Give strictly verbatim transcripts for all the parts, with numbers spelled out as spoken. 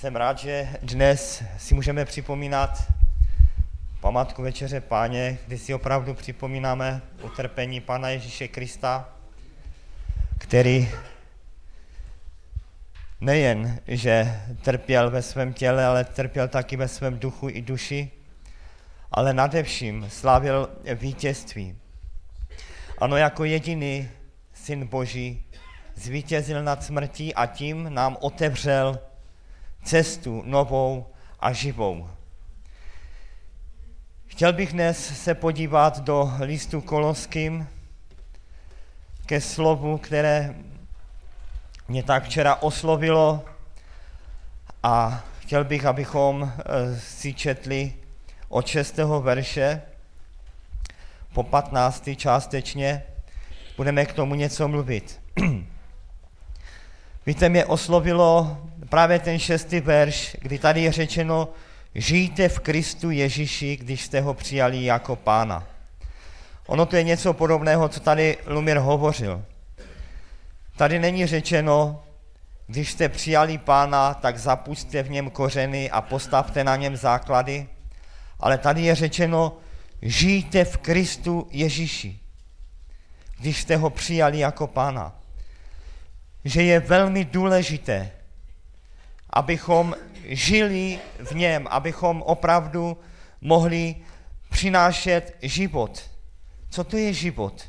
Jsem rád, že dnes si můžeme připomínat památku Večeře Páně, kdy si opravdu připomínáme utrpení Pána Ježíše Krista, který nejen, že trpěl ve svém těle, ale trpěl taky ve svém duchu i duši, ale nadevším slavil vítězství. Ano, jako jediný Syn Boží zvítězil nad smrtí a tím nám otevřel cestu novou a živou. Chtěl bych dnes se podívat do listu Koloským ke slovu, které mě tak včera oslovilo a chtěl bych, abychom si četli od šestého verše po patnáctý částečně. Budeme k tomu něco mluvit. Víte, mě oslovilo právě ten šestý verš, kdy tady je řečeno: žijte v Kristu Ježíši, když jste ho přijali jako Pána. Ono to je něco podobného, co tady Lumír hovořil. Tady není řečeno, když jste přijali Pána, tak zapusťte v něm kořeny a postavte na něm základy, ale tady je řečeno, žijte v Kristu Ježíši, když jste ho přijali jako Pána. Že je velmi důležité, abychom žili v něm, abychom opravdu mohli přinášet život. Co to je život?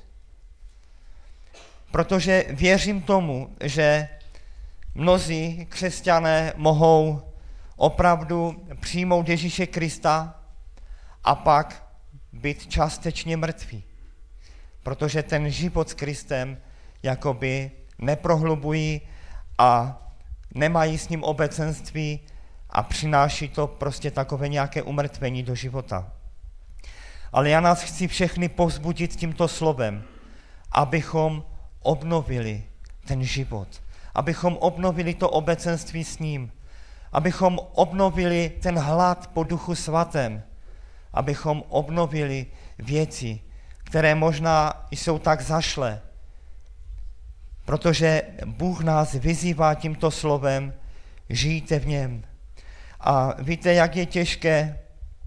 Protože věřím tomu, že mnozí křesťané mohou opravdu přijmout Ježíše Krista a pak být částečně mrtví. Protože ten život s Kristem jakoby neprohlubují a nemají s ním obecenství a přináší to prostě takové nějaké umrtvení do života. Ale já nás chci všechny povzbudit tímto slovem, abychom obnovili ten život, abychom obnovili to obecenství s ním, abychom obnovili ten hlad po Duchu Svatém, abychom obnovili věci, které možná jsou tak zašlé, protože Bůh nás vyzývá tímto slovem, žijte v něm. A víte, jak je těžké,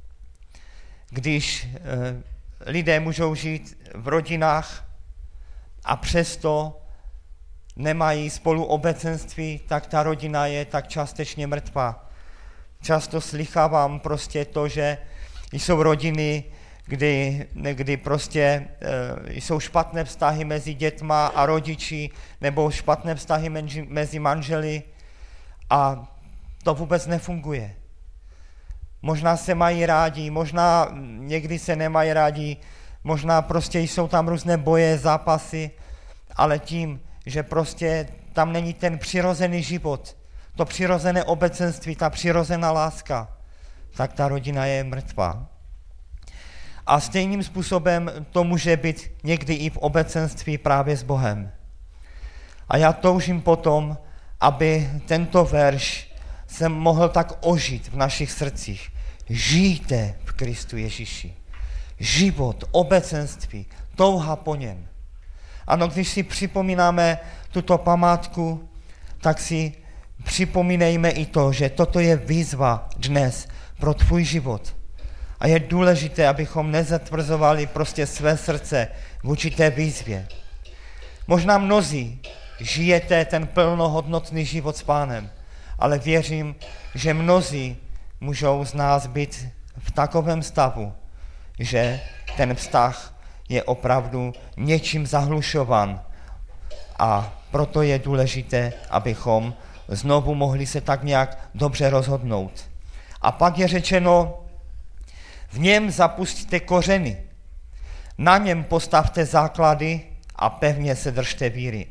když e, lidé můžou žít v rodinách a přesto nemají spolu obecenství, tak ta rodina je tak částečně mrtvá. Často slychávám prostě to, že jsou rodiny, kdy, kdy prostě e, jsou špatné vztahy mezi dětma a rodiči, nebo špatné vztahy menži, mezi manželi a to vůbec nefunguje. Možná se mají rádi, možná někdy se nemají rádi, možná prostě jsou tam různé boje, zápasy, ale tím, že prostě tam není ten přirozený život, to přirozené obecenství, ta přirozená láska, tak ta rodina je mrtvá. A stejným způsobem to může být někdy i v obecenství právě s Bohem. A já toužím potom, aby tento verš se mohl tak ožít v našich srdcích. Žijte v Kristu Ježíši. Život, obecenství, touha po něm. Ano, když si připomínáme tuto památku, tak si připomínejme i to, že toto je výzva dnes pro tvůj život. A je důležité, abychom nezatvrzovali prostě své srdce vůči té výzvě. Možná mnozí žijete ten plnohodnotný život s Pánem, ale věřím, že mnozí můžou z nás být v takovém stavu, že ten vztah je opravdu něčím zahlušovan a proto je důležité, abychom znovu mohli se tak nějak dobře rozhodnout. A pak je řečeno, v něm zapusťte kořeny, na něm postavte základy a pevně se držte víry.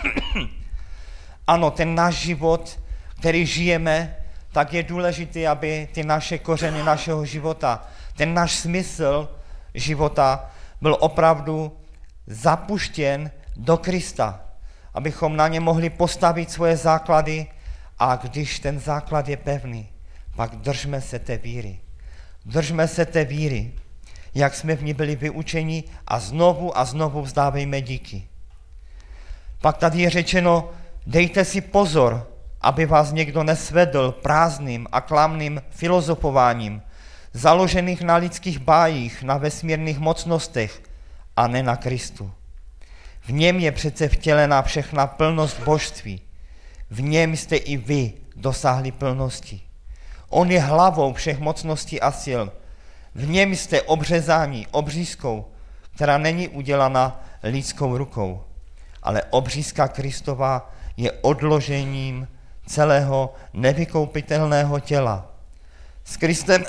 Ano, ten náš život, který žijeme, tak je důležité, aby ty naše kořeny našeho života, ten náš smysl života byl opravdu zapuštěn do Krista, abychom na ně mohli postavit svoje základy a když ten základ je pevný, pak držme se té víry. Držme se té víry, jak jsme v ní byli vyučeni a znovu a znovu vzdávejme díky. Pak tady je řečeno, dejte si pozor, aby vás někdo nesvedl prázdným a klamným filozofováním, založených na lidských bájích, na vesmírných mocnostech a ne na Kristu. V něm je přece vtělená všechna plnost božství. V něm jste i vy dosáhli plnosti. On je hlavou všech mocností a sil. V něm jste obřezáni obřízkou, která není udělána lidskou rukou, ale obřízka Kristova je odložením celého nevykoupitelného těla. S Kristem,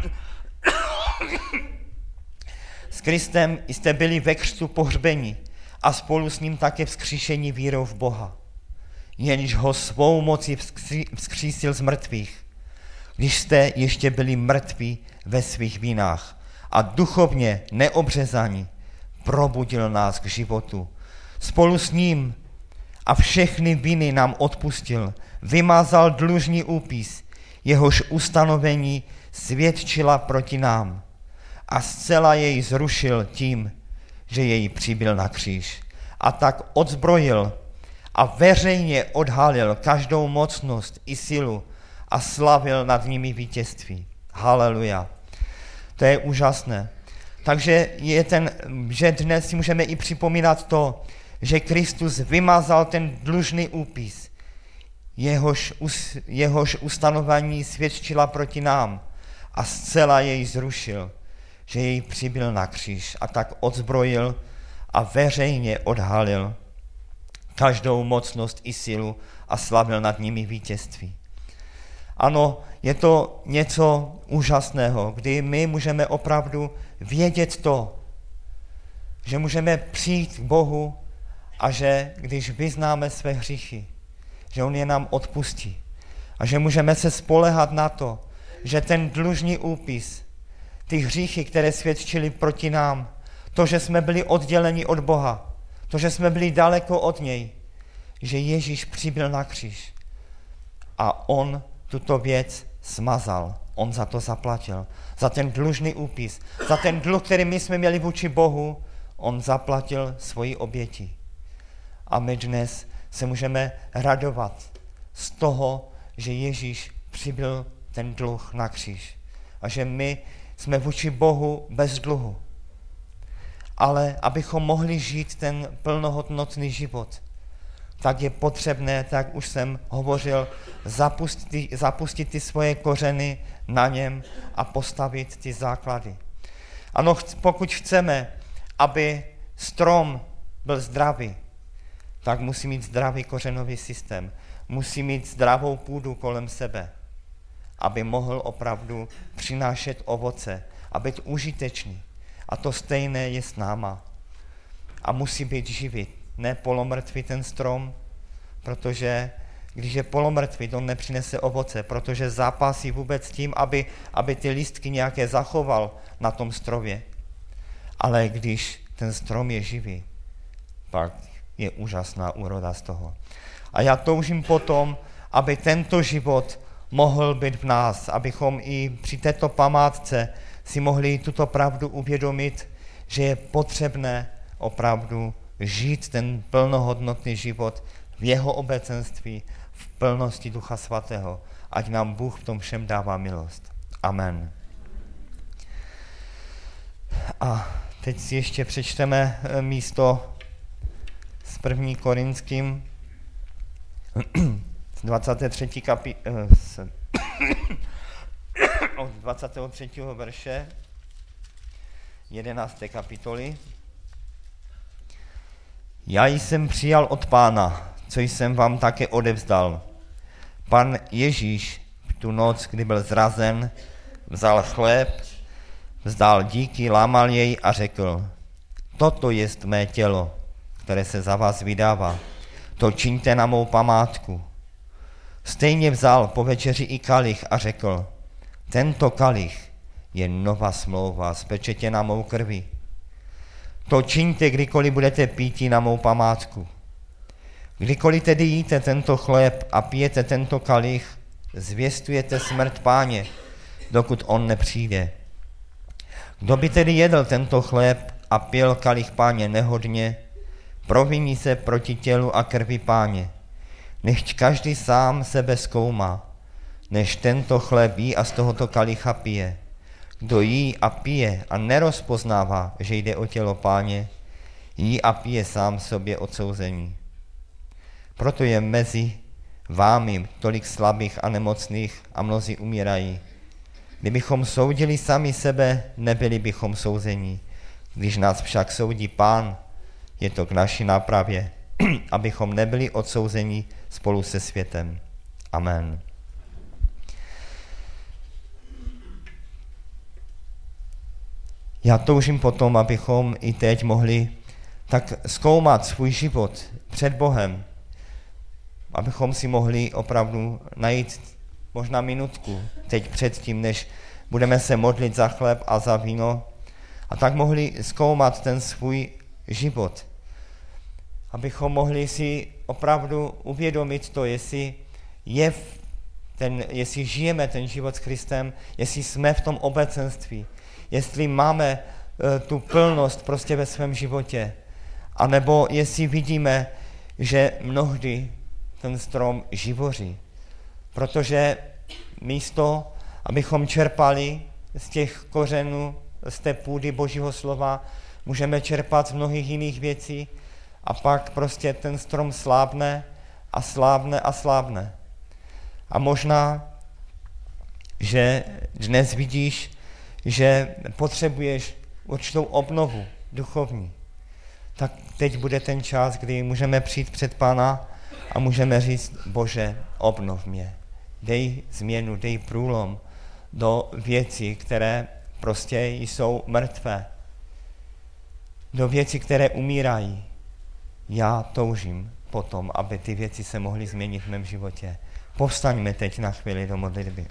s Kristem jste byli ve křtu pohřbeni a spolu s ním také vzkříšení vírou v Boha. Jenž ho svou mocí vzkřísil z mrtvých, když jste ještě byli mrtví ve svých vinách a duchovně neobřezaní, probudil nás k životu. Spolu s ním a všechny viny nám odpustil, vymazal dlužný úpis, jehož ustanovení svědčila proti nám a zcela jej zrušil tím, že jej přibyl na kříž. A tak odzbrojil a veřejně odhalil každou mocnost i silu a slavil nad nimi vítězství. Haleluja. To je úžasné. Takže je ten, že dnes si můžeme i připomínat to, že Kristus vymazal ten dlužný úpis, jehož, jehož ustanovení svědčila proti nám a zcela jej zrušil, že jej přibyl na kříž a tak odzbrojil a veřejně odhalil každou mocnost i silu a slavil nad nimi vítězství. Ano, je to něco úžasného, kdy my můžeme opravdu vědět to, že můžeme přijít k Bohu a že když vyznáme své hříchy, že on je nám odpustí a že můžeme se spoléhat na to, že ten dlužný úpis, ty hříchy, které svědčily proti nám, to, že jsme byli odděleni od Boha, to, že jsme byli daleko od něj, že Ježíš přibyl na kříž a on tuto věc smazal. On za to zaplatil. Za ten dlužný úpis, za ten dluh, který my jsme měli vůči Bohu, on zaplatil svoji oběti. A my dnes se můžeme radovat z toho, že Ježíš přibyl ten dluh na kříž. A že my jsme vůči Bohu bez dluhu. Ale abychom mohli žít ten plnohodnotný život, tak je potřebné, tak už jsem hovořil, zapustit, zapustit ty svoje kořeny na něm a postavit ty základy. Ano, pokud chceme, aby strom byl zdravý, tak musí mít zdravý kořenový systém, musí mít zdravou půdu kolem sebe, aby mohl opravdu přinášet ovoce a být užitečný. A to stejné je s náma. A musí být živý, ne polomrtvý ten strom, protože když je polomrtvý, to nepřinese ovoce, protože zápasí vůbec tím, aby, aby ty lístky nějaké zachoval na tom stromě. Ale když ten strom je živý, pak je úžasná úroda z toho. A já toužím potom, aby tento život mohl být v nás, abychom i při této památce si mohli tuto pravdu uvědomit, že je potřebné opravdu žít ten plnohodnotný život v jeho obecenství, v plnosti Ducha Svatého. Ať nám Bůh v tom všem dává milost. Amen. A teď si ještě přečteme místo s první Korinským, z dvacátého třetího kapi, z, od dvacátého třetího verše jedenácté kapitoly. Já jsem přijal od Pána, co jsem vám také odevzdal. Pan Ježíš v tu noc, kdy byl zrazen, vzal chléb, vzdal díky, lámal jej a řekl: toto jest mé tělo, které se za vás vydává. To čiňte na mou památku. Stejně vzal po večeři i kalich a řekl: tento kalich je nová smlouva spečetěna mou krví. To čiňte, kdykoliv budete píti na mou památku. Kdykoliv tedy jíte tento chléb a pijete tento kalich, zvěstujete smrt Páně, dokud on nepřijde. Kdo by tedy jedl tento chléb a pil kalich Páně nehodně, proviní se proti tělu a krvi Páně. Nechť každý sám sebe zkoumá, než tento chléb jí a z tohoto kalicha pije. Kdo jí a pije a nerozpoznává, že jde o tělo Páně, jí a pije sám sobě odsouzení. Proto je mezi vámi tolik slabých a nemocných a mnozí umírají. Kdybychom soudili sami sebe, nebyli bychom souzení. Když nás však soudí Pán, je to k naší nápravě, abychom nebyli odsouzeni spolu se světem. Amen. Já toužím potom, abychom i teď mohli tak zkoumat svůj život před Bohem, abychom si mohli opravdu najít možná minutku teď předtím, než budeme se modlit za chléb a za víno, a tak mohli zkoumat ten svůj život, abychom mohli si opravdu uvědomit to, jestli, je ten, jestli žijeme ten život s Kristem, jestli jsme v tom obecenství, jestli máme uh, tu plnost prostě ve svém životě, anebo jestli vidíme, že mnohdy ten strom živoří. Protože místo, abychom čerpali z těch kořenů, z té půdy Božího slova, můžeme čerpat z mnohých jiných věcí a pak prostě ten strom slábne a slábne a slábne. A možná, že dnes vidíš, že potřebuješ určitou obnovu duchovní, tak teď bude ten čas, kdy můžeme přijít před Pána a můžeme říct: Bože, obnov mě. Dej změnu, dej průlom do věcí, které prostě jsou mrtvé. Do věcí, které umírají. Já toužím potom, aby ty věci se mohly změnit v mém životě. Povstaňme teď na chvíli do modlitby.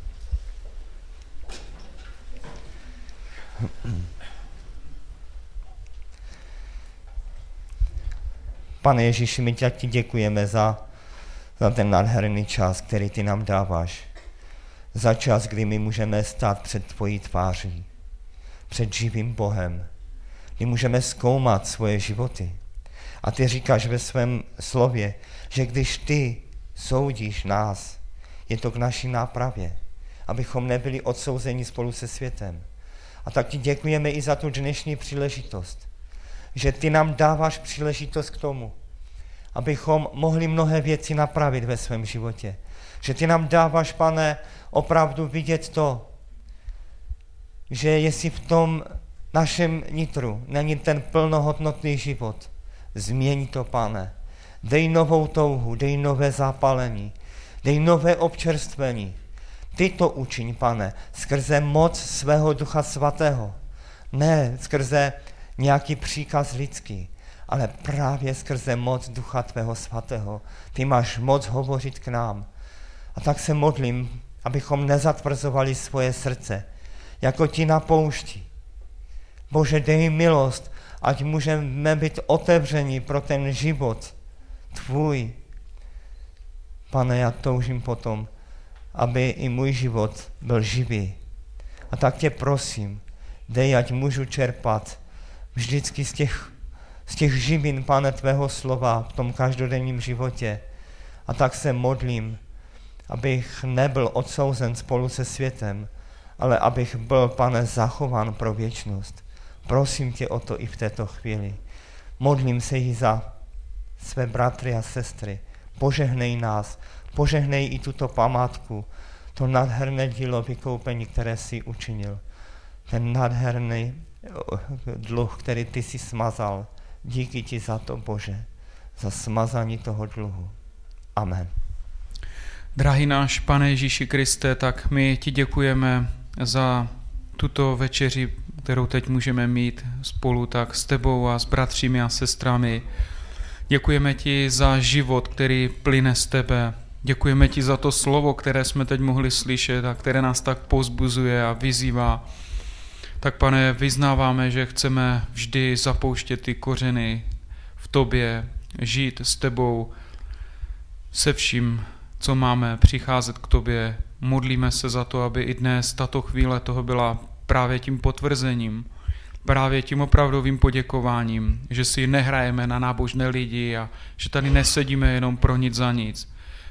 Pane Ježíši, my tě ti děkujeme za, za ten nádherný čas, který ty nám dáváš. Za čas, kdy my můžeme stát před tvojí tváří, před živým Bohem, kdy můžeme zkoumat svoje životy. A ty říkáš ve svém slově, že když ty soudíš nás, je to k naší nápravě, abychom nebyli odsouzeni spolu se světem. A tak ti děkujeme i za tu dnešní příležitost, že ty nám dáváš příležitost k tomu, abychom mohli mnohé věci napravit ve svém životě. Že ty nám dáváš, Pane, opravdu vidět to, že jestli v tom našem nitru není ten plnohodnotný život, změň to, Pane. Dej novou touhu, dej nové zápalení, dej nové občerstvení. Ty to učiň, Pane, skrze moc svého Ducha Svatého. Ne skrze nějaký příkaz lidský, ale právě skrze moc Ducha Tvého Svatého. Ty máš moc hovořit k nám. A tak se modlím, abychom nezatvrzovali svoje srdce, jako ti na poušti. Bože, dej milost, ať můžeme být otevřeni pro ten život tvůj. Pane, já toužím potom, aby i můj život byl živý. A tak tě prosím, dej, ať můžu čerpat vždycky z těch, z těch živin, Pane, tvého slova v tom každodenním životě. A tak se modlím, abych nebyl odsouzen spolu se světem, ale abych byl, Pane, zachován pro věčnost. Prosím tě o to i v této chvíli. Modlím se i za své bratry a sestry. Požehnej nás, požehnej i tuto památku, to nádherné dílo vykoupení, které jsi učinil. Ten nádherný dluh, který ty jsi smazal. Díky ti za to, Bože, za smazání toho dluhu. Amen. Drahý náš Pane Ježíši Kriste, tak my ti děkujeme za tuto večeři, kterou teď můžeme mít spolu tak s tebou a s bratřími a sestrami. Děkujeme ti za život, který plyne z tebe. Děkujeme ti za to slovo, které jsme teď mohli slyšet a které nás tak povzbuzuje a vyzývá. Tak, Pane, vyznáváme, že chceme vždy zapouštět ty kořeny v tobě, žít s tebou se vším, co máme, přicházet k tobě. Modlíme se za to, aby i dnes tato chvíle toho byla právě tím potvrzením, právě tím opravdovým poděkováním, že si nehrajeme na nábožné lidi a že tady nesedíme jenom pro nic za nic,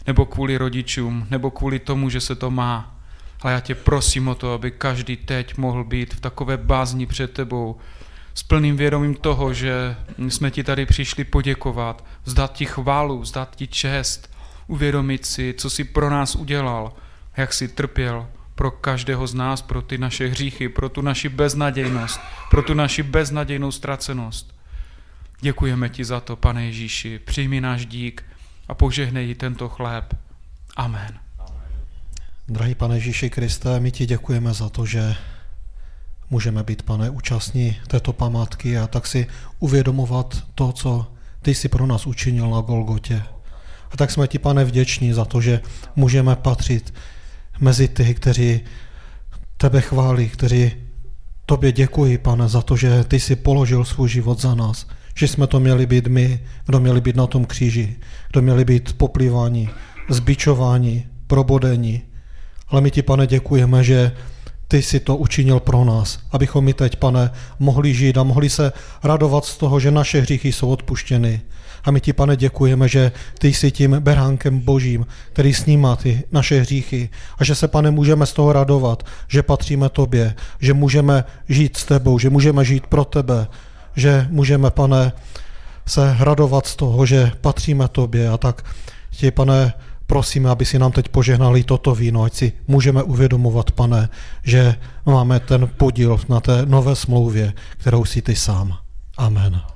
nebo kvůli rodičům, nebo kvůli tomu, že se to má. Ale já tě prosím o to, aby každý teď mohl být v takové bázni před tebou, s plným vědomím toho, že jsme ti tady přišli poděkovat, vzdát ti chválu, vzdát ti čest, uvědomit si, co jsi pro nás udělal, jak jsi trpěl pro každého z nás, pro ty naše hříchy, pro tu naši beznadějnost, pro tu naši beznadějnou ztracenost. Děkujeme ti za to, Pane Ježíši, přijmi náš dík a požehnej tento chléb. Amen. Drahý Pane Ježíši Kriste, my ti děkujeme za to, že můžeme být, Pane, účastní této památky a tak si uvědomovat to, co ty jsi pro nás učinil na Golgotě. A tak jsme ti, Pane, vděční za to, že můžeme patřit mezi ty, kteří tebe chválí, kteří tobě děkují, Pane, za to, že ty jsi položil svůj život za nás, že jsme to měli být my, kdo měli být na tom kříži, kdo měli být poplýváni, zbičováni, probodení. Ale my ti, Pane, děkujeme, že ty jsi to učinil pro nás, abychom my teď, Pane, mohli žít a mohli se radovat z toho, že naše hříchy jsou odpuštěny. A my ti, Pane, děkujeme, že ty jsi tím beránkem Božím, který snímá ty naše hříchy a že se, Pane, můžeme z toho radovat, že patříme tobě, že můžeme žít s tebou, že můžeme žít pro tebe, že můžeme, Pane, se radovat z toho, že patříme tobě. A tak ti, Pane, prosíme, aby si nám teď požehnali toto víno, ať si můžeme uvědomovat, Pane, že máme ten podíl na té nové smlouvě, kterou si ty sám. Amen.